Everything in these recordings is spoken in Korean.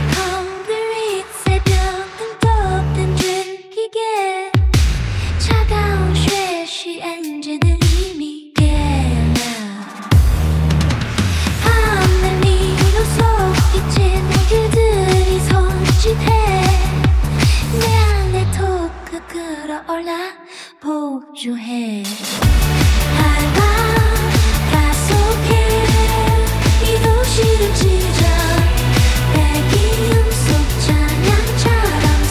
컴퓨터의 새벽은 떴던 들기게 차가운 쉐시 엔진을 이미 깨나 밤을 미로서 잊힌 그들이 손짓해 내 안에 토크 끌어올라 보조해 도시를 찢어 배기음 속 찬양처럼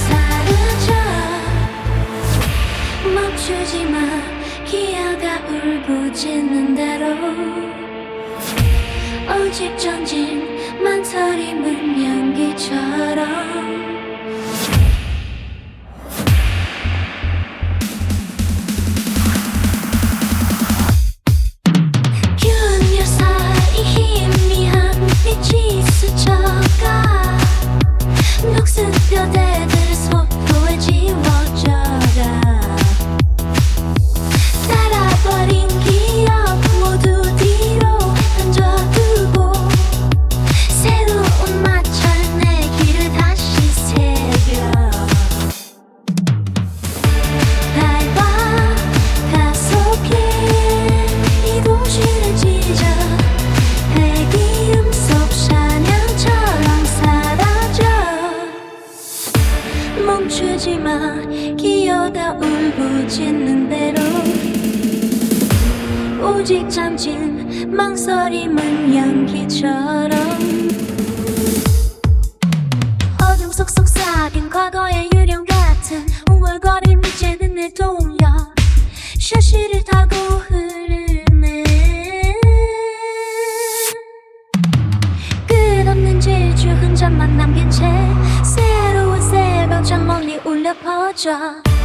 사라져 멈추지마 기어가 울부짖는 대로 오직 전진 망설임은 연기처럼 녹슨 뼈대들 속도에 지워져가 따라버린 기억 모두 뒤로 던져두고 새로운 마찰 내 길을 다시 새겨 밟아 가속해 이 도시를 찢어 배기음 속 사냥처럼 사라져 멈추지마 기어다 울부짖는 대로 오직 잠진 망설임은 연기처럼 어둠 속 속삭인 과거의 유령 같은 웅얼거림 이제는 내 동력 샤시를 타고 흐르네 끝없는 질주 흔적만 남긴 채 새로운 새벽 저 멀리 울려 퍼져